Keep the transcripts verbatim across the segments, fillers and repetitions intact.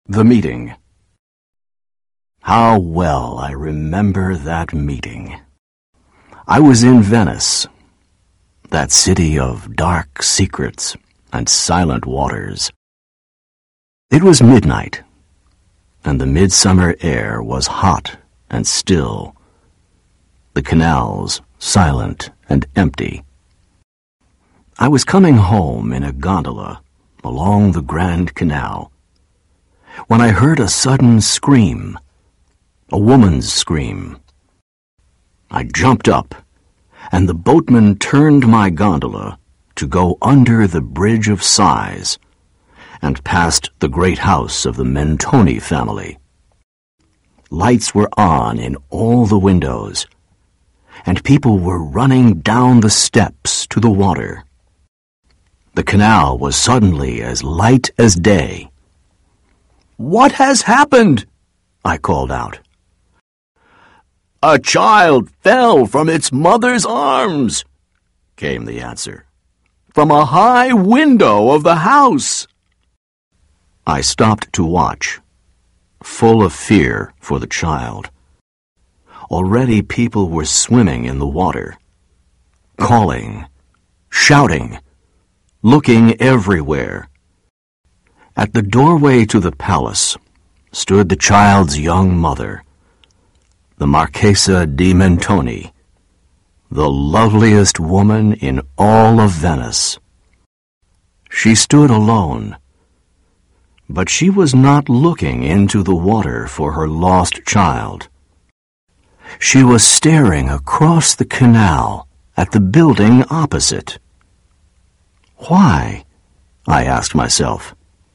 The meeting. How well I remember that meeting. I was in Venice, that city of dark secrets and silent waters. It was midnight, and the midsummer air was hot and still, the canals silent and empty. I was coming home in a gondola along the Grand Canal when I heard a sudden scream, a woman's scream. I jumped up, and the boatman turned my gondola to go under the Bridge of Sighs and past the great house of the Mentoni family. Lights were on in all the windows, and people were running down the steps to the water. The canal was suddenly as light as day. "What has happened?" I called out. "A child fell from its mother's arms," came the answer, "from a high window of the house." I stopped to watch, full of fear for the child. Already people were swimming in the water, calling, shouting, looking everywhere. At the doorway to the palace stood the child's young mother, the Marchesa di Mentoni, the loveliest woman in all of Venice. She stood alone, but she was not looking into the water for her lost child. She was staring across the canal at the building opposite. Why? I asked myself.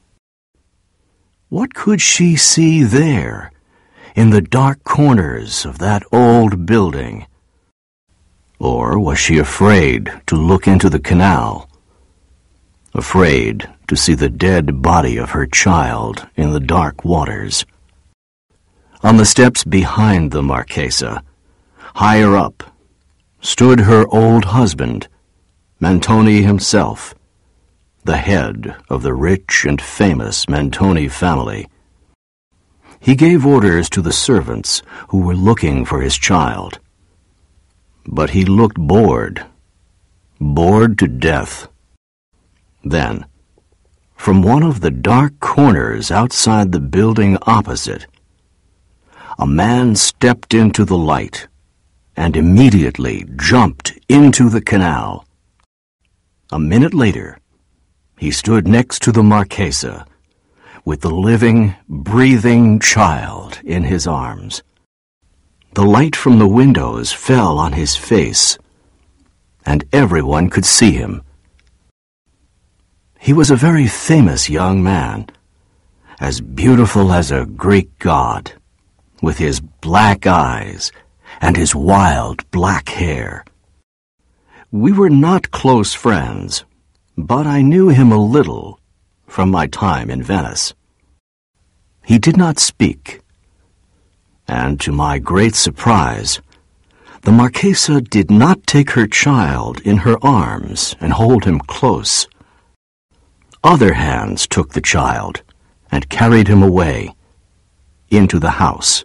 What could she see there, in the dark corners of that old building? Or was she afraid to look into the canal, afraid to see the dead body of her child in the dark waters? On the steps behind the Marchesa, higher up, stood her old husband, Mentoni himself, the head of the rich and famous Mentoni family. He gave orders to the servants who were looking for his child. But he looked bored, bored to death. Then, from one of the dark corners outside the building opposite, a man stepped into the light and immediately jumped into the canal. A minute later, he stood next to the Marchesa, with the living, breathing child in his arms. The light from the windows fell on his face, and everyone could see him. He was a very famous young man, as beautiful as a Greek god, with his black eyes and his wild black hair. We were not close friends, but I knew him a little from my time in Venice. He did not speak, and to my great surprise, the Marchesa did not take her child in her arms and hold him close. Other hands took the child and carried him away into the house.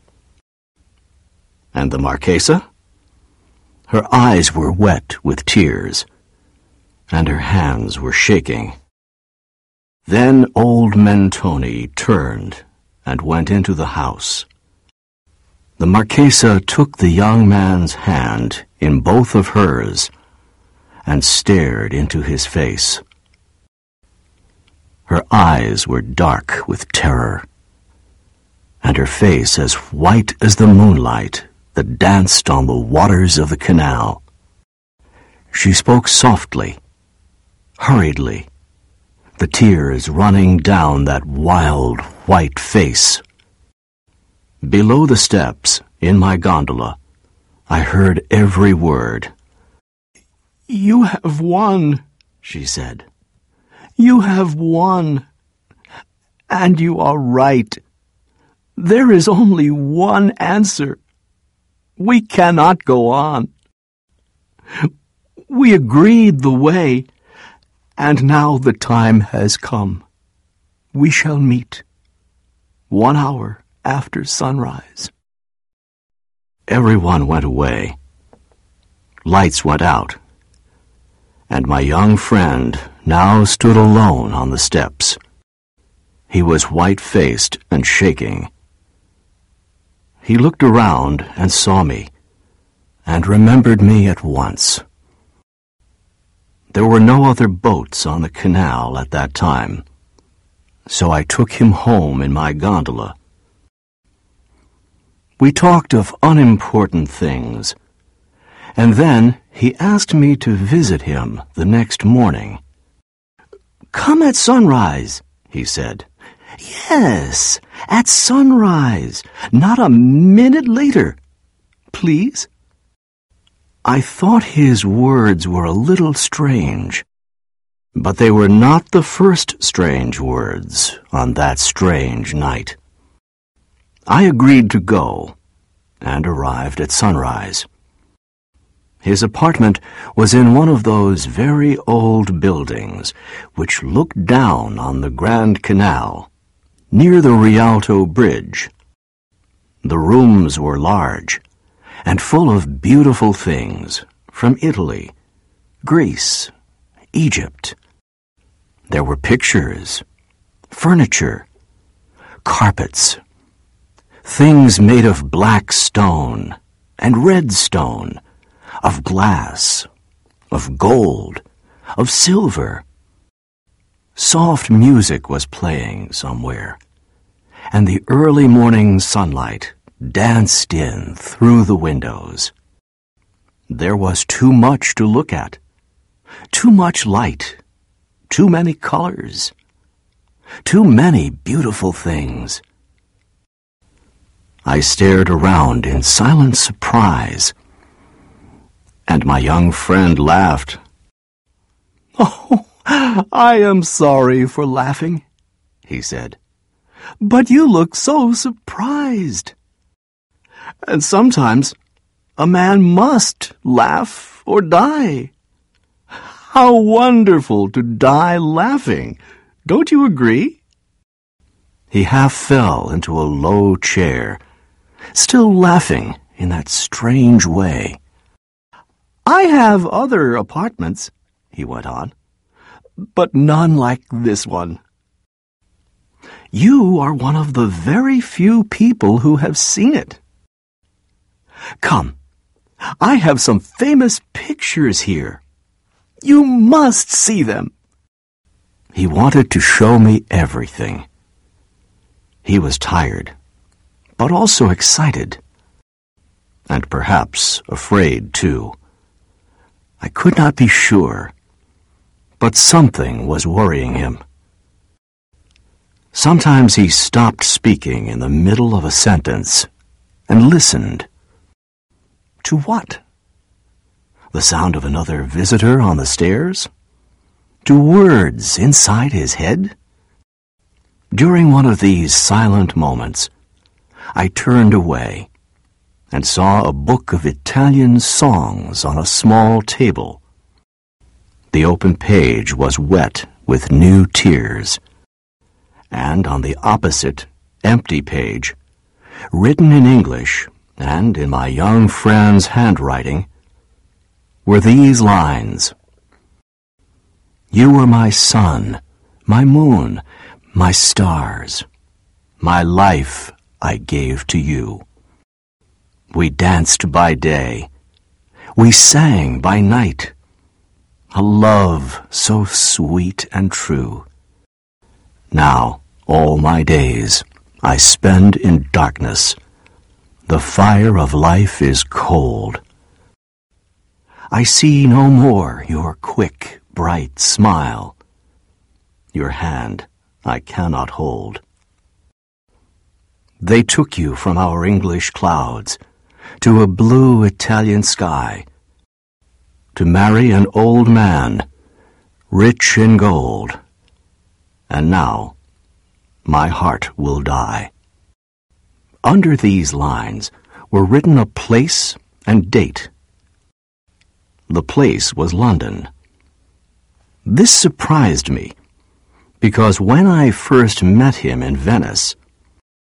And the Marchesa? Her eyes were wet with tears, and her hands were shaking. Then old Mentoni turned and went into the house. The Marchesa took the young man's hand in both of hers and stared into his face. Her eyes were dark with terror, and her face as white as the moonlight that danced on the waters of the canal. She spoke softly, hurriedly, the tears running down that wild white face. Below the steps, in my gondola, I heard every word. "You have won," she said. "You have won. And you are right. There is only one answer. We cannot go on. We agreed the way, and now the time has come. We shall meet, one hour after sunrise. Everyone went away. Lights went out, and my young friend now stood alone on the steps. He was white-faced and shaking. He looked around and saw me, and remembered me at once. There were no other boats on the canal at that time, so I took him home in my gondola. We talked of unimportant things, and then he asked me to visit him the next morning. "Come at sunrise," he said. "Yes, at sunrise, not a minute later. Please?" I thought his words were a little strange, but they were not the first strange words on that strange night. I agreed to go, and arrived at sunrise. His apartment was in one of those very old buildings which look down on the Grand Canal, near the Rialto Bridge. The rooms were large, and full of beautiful things from Italy, Greece, Egypt. There were pictures, furniture, carpets, things made of black stone and red stone, of glass, of gold, of silver. Soft music was playing somewhere, and the early morning sunlight danced in through the windows. There was too much to look at, too much light, too many colors, too many beautiful things. I stared around in silent surprise, and my young friend laughed. "Oh, I am sorry for laughing," he said, "but you look so surprised. And sometimes a man must laugh or die. How wonderful to die laughing! Don't you agree?" He half fell into a low chair, still laughing in that strange way. "I have other apartments," he went on, "but none like this one. You are one of the very few people who have seen it. Come, I have some famous pictures here. You must see them." He wanted to show me everything. He was tired, but also excited, and perhaps afraid too. I could not be sure, but something was worrying him. Sometimes he stopped speaking in the middle of a sentence and listened. To what? The sound of another visitor on the stairs? To words inside his head? During one of these silent moments, I turned away and saw a book of Italian songs on a small table. The open page was wet with new tears, and on the opposite, empty page, written in English and in my young friend's handwriting, were these lines: "You were my sun, my moon, my stars. My life I gave to you. We danced by day. We sang by night. A love so sweet and true. Now all my days I spend in darkness. The fire of life is cold. I see no more your quick, bright smile. Your hand I cannot hold. They took you from our English clouds to a blue Italian sky, to marry an old man, rich in gold, and now my heart will die." Under these lines were written a place and date. The place was London. This surprised me, because when I first met him in Venice,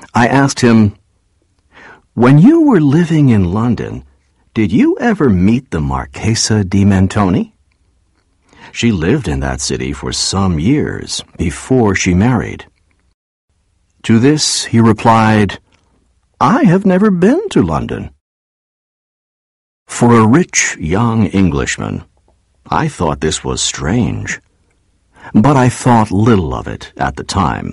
I asked him, "When you were living in London, did you ever meet the Marchesa di Mentoni?" She lived in that city for some years before she married. To this he replied, "I have never been to London." For a rich young Englishman, I thought this was strange, but I thought little of it at the time.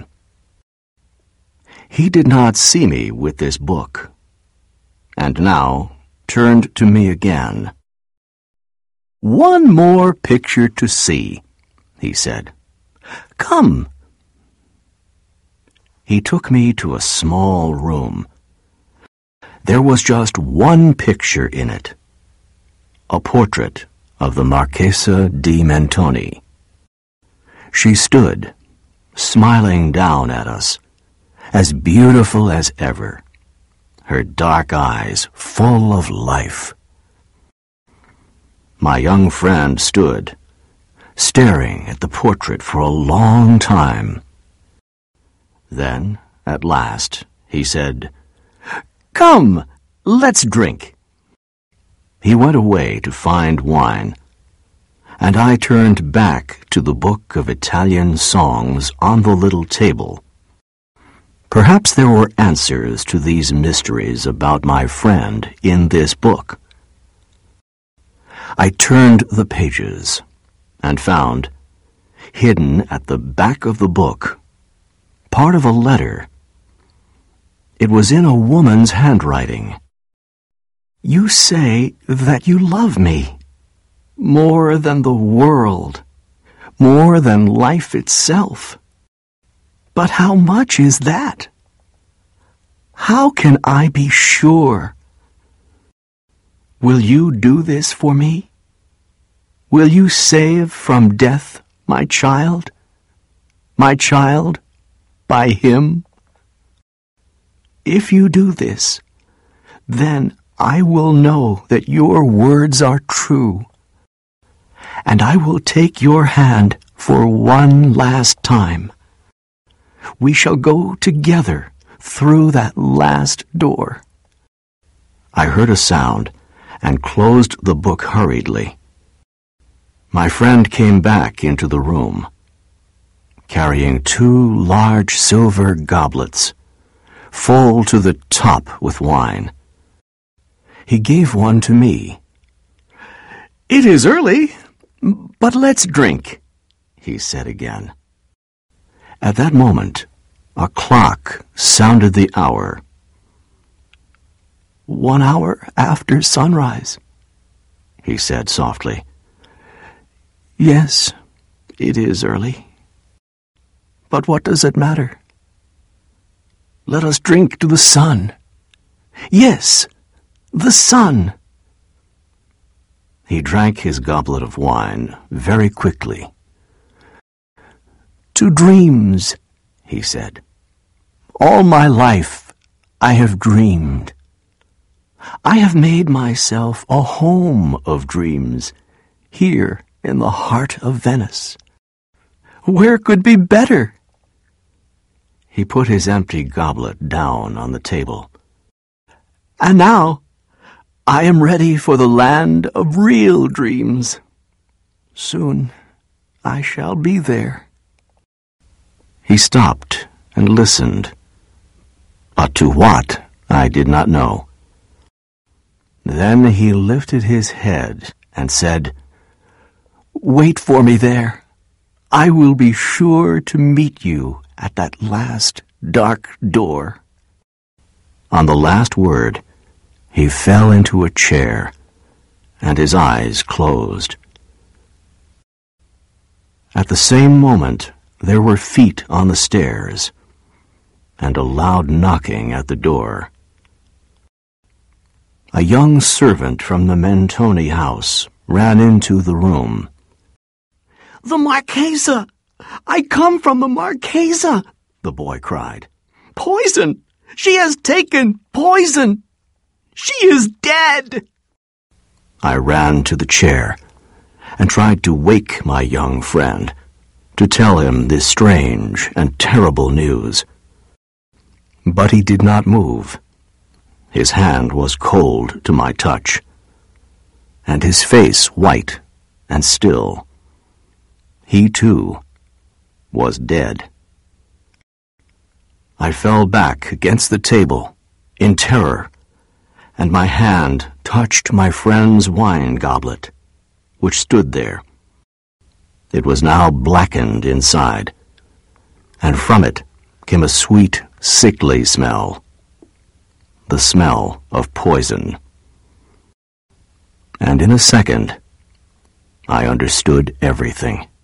He did not see me with this book, and now turned to me again. "One more picture to see," he said. "Come." He took me to a small room. There was just one picture in it, a portrait of the Marchesa di Mentoni. She stood, smiling down at us, as beautiful as ever, her dark eyes full of life. My young friend stood, staring at the portrait for a long time. Then, at last, he said, "Come, let's drink." He went away to find wine, and I turned back to the book of Italian songs on the little table. Perhaps there were answers to these mysteries about my friend in this book. I turned the pages and found, hidden at the back of the book, part of a letter. It was in a woman's handwriting. "You say that you love me, more than the world, more than life itself. But how much is that? How can I be sure? Will you do this for me? Will you save from death my child? My child by him? If you do this, then I will know that your words are true, and I will take your hand for one last time. We shall go together through that last door." I heard a sound and closed the book hurriedly. My friend came back into the room, carrying two large silver goblets, full to the top with wine. He gave one to me. "It is early, but let's drink," he said again. At that moment, a clock sounded the hour. "One hour after sunrise," he said softly. "Yes, it is early. But what does it matter? Let us drink to the sun. Yes, the sun." He drank his goblet of wine very quickly. "To dreams," he said. "All my life I have dreamed. I have made myself a home of dreams, here in the heart of Venice. Where could be better?" He put his empty goblet down on the table. "And now I am ready for the land of real dreams. Soon I shall be there." He stopped and listened, but to what I did not know. Then he lifted his head and said, "Wait for me there. I will be sure to meet you at that last dark door." On the last word, he fell into a chair, and his eyes closed. At the same moment, there were feet on the stairs, and a loud knocking at the door. A young servant from the Mentoni house ran into the room. "The Marchesa! I come from the Marchesa!" the boy cried. "Poison! She has taken poison! She is dead!" I ran to the chair and tried to wake my young friend, to tell him this strange and terrible news. But he did not move. His hand was cold to my touch, and his face white and still. He, too, was dead. I fell back against the table in terror, and my hand touched my friend's wine goblet, which stood there. It was now blackened inside, and from it came a sweet, sickly smell, the smell of poison. And in a second, I understood everything.